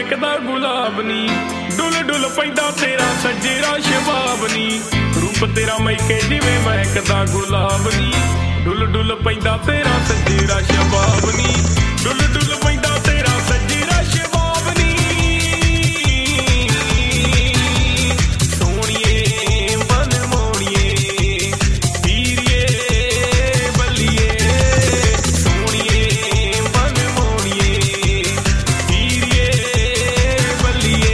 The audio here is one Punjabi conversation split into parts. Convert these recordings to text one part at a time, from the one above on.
ਮਹਿਕਦਾ ਗੁਲਾਬ ਨੀ ਡੁੱਲ ਡੁੱਲ ਪੈਂਦਾ ਤੇਰਾ ਸੱਜਰਾ ਸ਼ਬਾਬ ਨੀ ਰੂਪ ਤੇਰਾ ਮਹਿਕੇ ਜਿਵੇਂ ਮਹਿਕਦਾ ਗੁਲਾਬ ਨੀ ਡੁੱਲ ਡੁੱਲ ਪੈਂਦਾ ਤੇਰਾ ਸੱਜਰਾ ਸ਼ਬਾਬ ਨੀ ਡੁੱਲ ਡੁੱਲ ਪੈਂਦਾ ਤੇਰਾ ਸੱਜਰਾ ਸ਼ਬਾਬ ਨੀ ਸੋਹਣੀਏ ਮਨ ਮੋਹਣੀਏ ਹੀਰੀਏ ਬੱਲੀਏ ਸੋਹਣੀਏ ਮਨ ਮੋਹਣੀਏ ਹੀਰੀਏ ਬੱਲੀਏ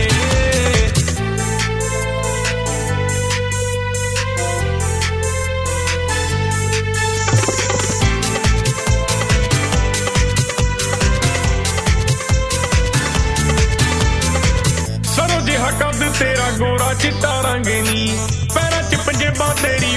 ਸਰੋ ਜਿਹਾ ਕੱਦ ਤੇਰਾ ਗੋਰਾ ਚਿੱਟਾ ਰੰਗ ਨੀ ਪੈਰਾਂ 'ਚ ਪੰਜੇਬਾਂ ਤੇਰੀ